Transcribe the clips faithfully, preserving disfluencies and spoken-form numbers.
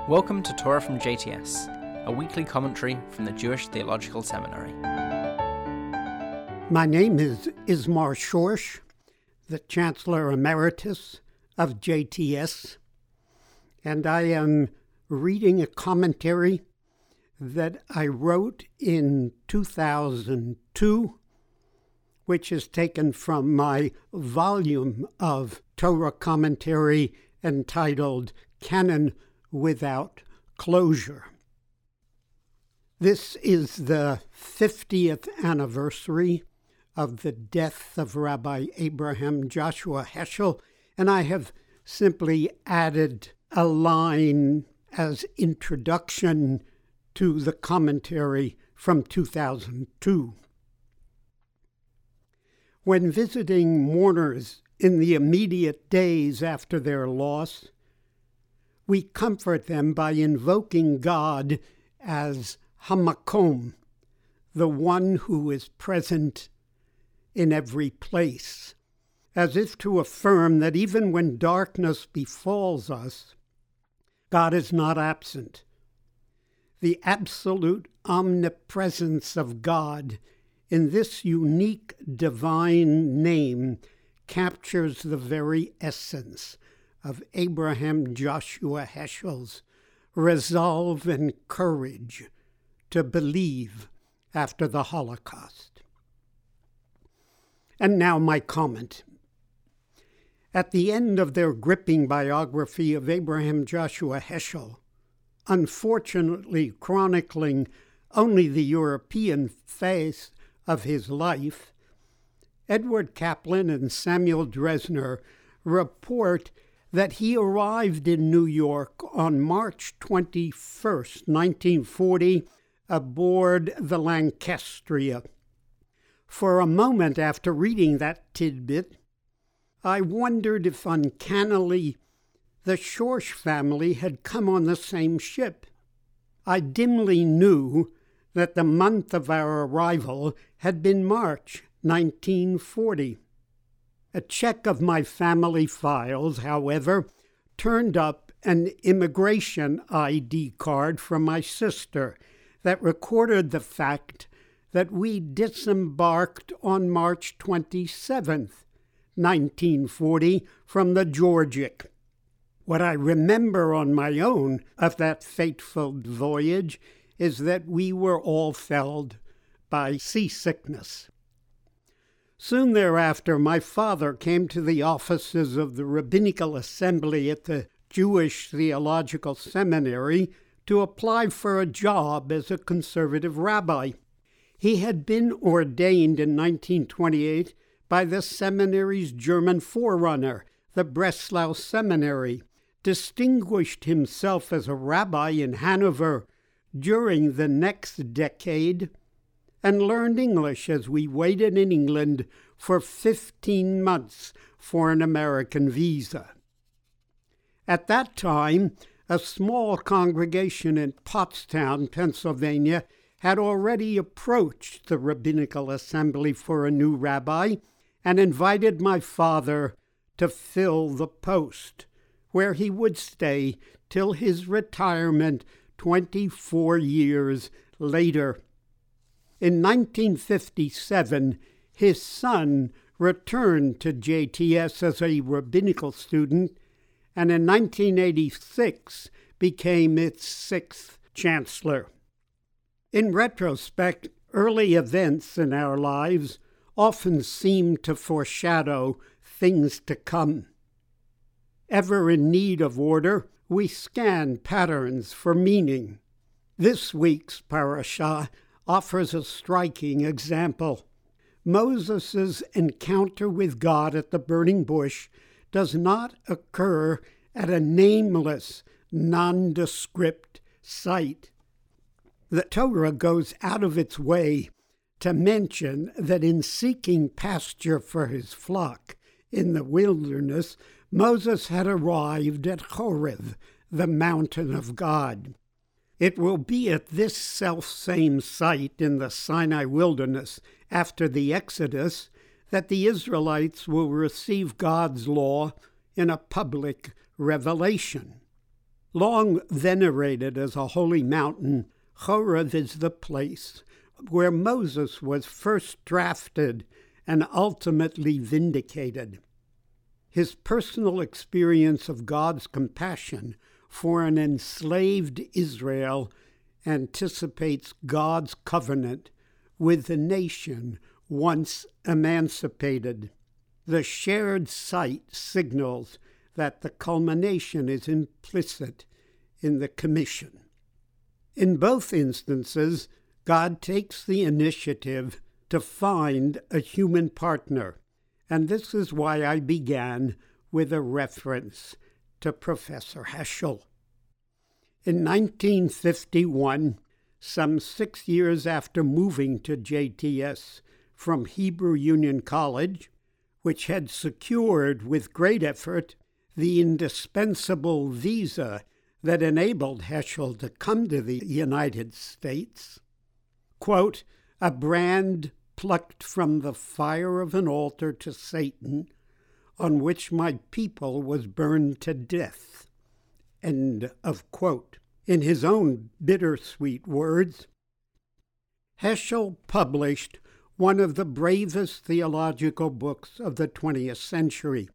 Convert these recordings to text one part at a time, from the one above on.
Welcome to Torah from J T S, a weekly commentary from the Jewish Theological Seminary. My name is Ismar Schorsch, the Chancellor Emeritus of J T S, and I am reading a commentary that I wrote in two thousand two, which is taken from my volume of Torah commentary entitled Canon Without Closure. This is the fiftieth anniversary of the death of Rabbi Abraham Joshua Heschel, and I have simply added a line as introduction to the commentary from two thousand two. When visiting mourners in the immediate days after their loss, we comfort them by invoking God as Hamakom, the one who is present in every place, as if to affirm that even when darkness befalls us, God is not absent. The absolute omnipresence of God in this unique divine name captures the very essence of Abraham Joshua Heschel's resolve and courage to believe after the Holocaust. And now my comment. At the end of their gripping biography of Abraham Joshua Heschel, unfortunately chronicling only the European phase of his life, Edward Kaplan and Samuel Dresner report that he arrived in New York on March twenty-first, nineteen forty, aboard the Lancastria. For a moment after reading that tidbit, I wondered if uncannily the Schorsch family had come on the same ship. I dimly knew that the month of our arrival had been March nineteen forty. A check of my family files, however, turned up an immigration I D card from my sister that recorded the fact that we disembarked on March twenty-seventh, nineteen forty, from the Georgic. What I remember on my own of that fateful voyage is that we were all felled by seasickness. Soon thereafter, my father came to the offices of the Rabbinical Assembly at the Jewish Theological Seminary to apply for a job as a conservative rabbi. He had been ordained in nineteen twenty-eight by the seminary's German forerunner, the Breslau Seminary, distinguished himself as a rabbi in Hanover during the next decade, and learned English as we waited in England for fifteen months for an American visa. At that time, a small congregation in Pottstown, Pennsylvania, had already approached the Rabbinical Assembly for a new rabbi and invited my father to fill the post, where he would stay till his retirement twenty-four years later. In nineteen fifty-seven, his son returned to J T S as a rabbinical student, and in nineteen eighty-six became its sixth chancellor. In retrospect, early events in our lives often seem to foreshadow things to come. Ever in need of order, we scan patterns for meaning. This week's parashah offers a striking example. Moses' encounter with God at the burning bush does not occur at a nameless, nondescript site. The Torah goes out of its way to mention that in seeking pasture for his flock in the wilderness, Moses had arrived at Horeb, the mountain of God. It will be at this self-same site in the Sinai wilderness after the Exodus that the Israelites will receive God's law in a public revelation. Long venerated as a holy mountain, Horeb is the place where Moses was first drafted and ultimately vindicated. His personal experience of God's compassion for an enslaved Israel anticipates God's covenant with the nation once emancipated. The shared site signals that the culmination is implicit in the commission. In both instances, God takes the initiative to find a human partner, and this is why I began with a reference to Professor Heschel. In nineteen fifty-one, some six years after moving to J T S from Hebrew Union College, which had secured with great effort the indispensable visa that enabled Heschel to come to the United States, quote, a brand plucked from the fire of an altar to Satan, on which my people was burned to death, end of quote. In his own bittersweet words, Heschel published one of the bravest theological books of the twentieth century.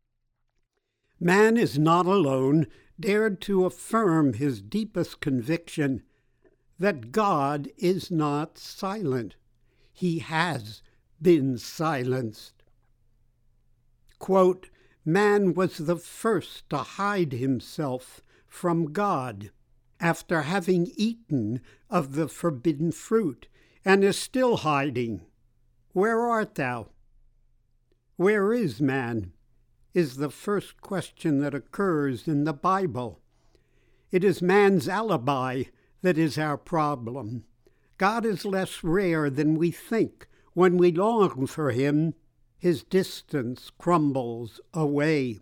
Man is not alone dared to affirm his deepest conviction that God is not silent. He has been silenced. Quote, man was the first to hide himself from God after having eaten of the forbidden fruit, and is still hiding. Where art thou? Where is man? Is the first question that occurs in the Bible. It is man's alibi that is our problem. God is less rare than we think. When we long for him, his distance crumbles away.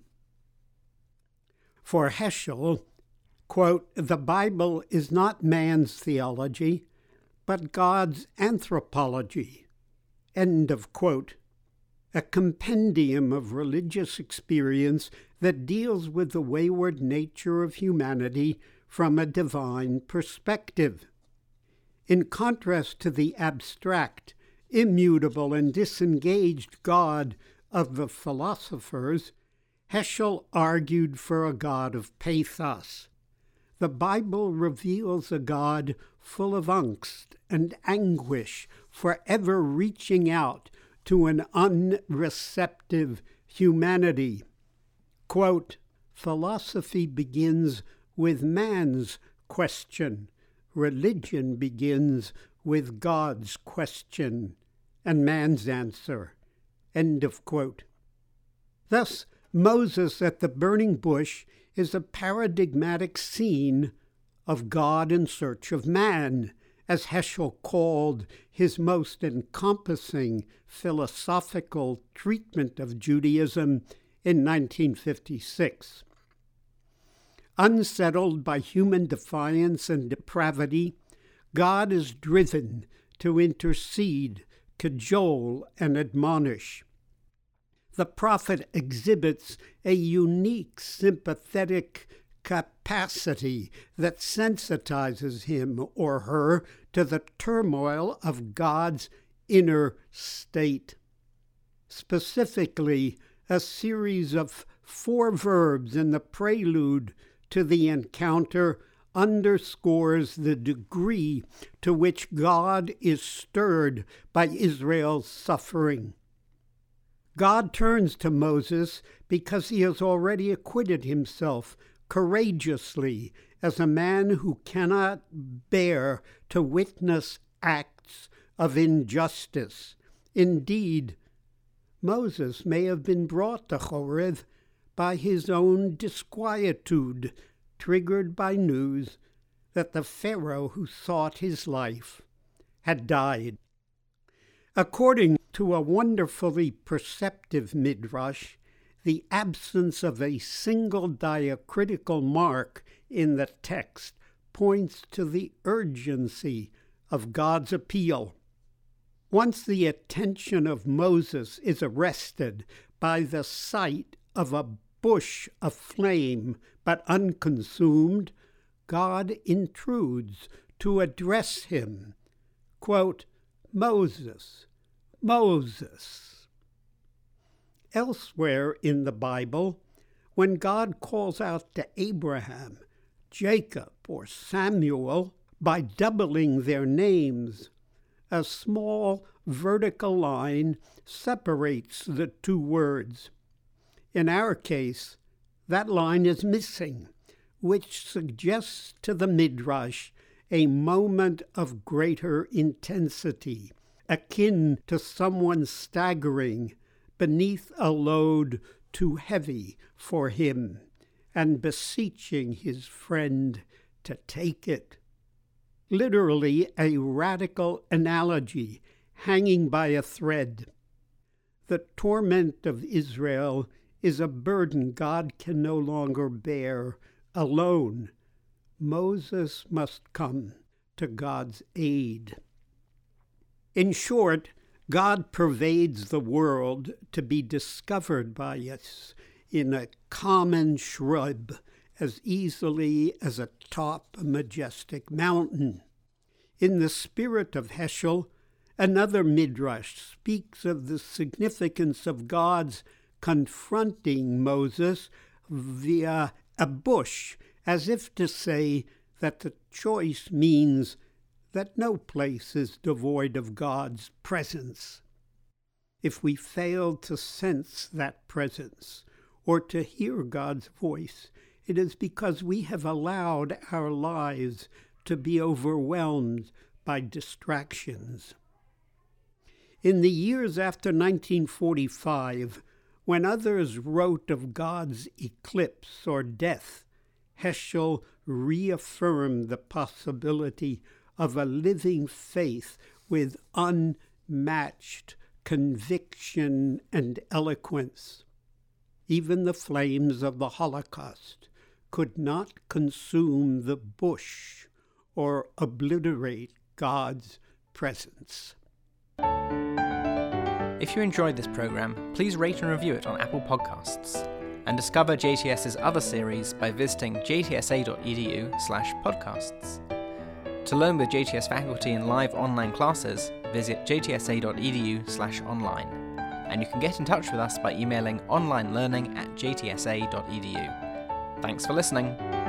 For Heschel, quote, the Bible is not man's theology, but God's anthropology, end of quote. A compendium of religious experience that deals with the wayward nature of humanity from a divine perspective. In contrast to the abstract, immutable, and disengaged God of the philosophers, Heschel argued for a God of pathos. The Bible reveals a God full of angst and anguish, forever reaching out to an unreceptive humanity. Quote, philosophy begins with man's question. Religion begins with God's question and man's answer. End of quote. Thus, Moses at the burning bush is a paradigmatic scene of God in search of man, as Heschel called his most encompassing philosophical treatment of Judaism in nineteen fifty-six. Unsettled by human defiance and depravity, God is driven to intercede, cajole, and admonish. The prophet exhibits a unique sympathetic capacity that sensitizes him or her to the turmoil of God's inner state. Specifically, a series of four verbs in the prelude to the encounter underscores the degree to which God is stirred by Israel's suffering. God turns to Moses because he has already acquitted himself courageously as a man who cannot bear to witness acts of injustice. Indeed, Moses may have been brought to Horeb by his own disquietude, triggered by news that the Pharaoh who sought his life had died. According to a wonderfully perceptive midrash, the absence of a single diacritical mark in the text points to the urgency of God's appeal. Once the attention of Moses is arrested by the sight of a bush aflame but unconsumed, God intrudes to address him. Quote, Moses, Moses. Elsewhere in the Bible, when God calls out to Abraham, Jacob, or Samuel by doubling their names, a small vertical line separates the two words. In our case, that line is missing, which suggests to the Midrash a moment of greater intensity, akin to someone staggering beneath a load too heavy for him and beseeching his friend to take it. Literally a radical analogy hanging by a thread. The torment of Israel is a burden God can no longer bear alone. Moses must come to God's aid. In short, God pervades the world to be discovered by us in a common shrub as easily as atop a majestic mountain. In the spirit of Heschel, another midrash speaks of the significance of God's confronting Moses via a bush, as if to say that the choice means that no place is devoid of God's presence. If we fail to sense that presence or to hear God's voice, it is because we have allowed our lives to be overwhelmed by distractions. In the years after nineteen forty-five, when others wrote of God's eclipse or death, Heschel reaffirmed the possibility of a living faith with unmatched conviction and eloquence. Even the flames of the Holocaust could not consume the bush or obliterate God's presence. If you enjoyed this program, please rate and review it on Apple Podcasts, and discover J T S's other series by visiting jtsa.edu slash podcasts. To learn with J T S faculty in live online classes, visit jtsa.edu slash online. And you can get in touch with us by emailing onlinelearning at jtsa.edu. Thanks for listening.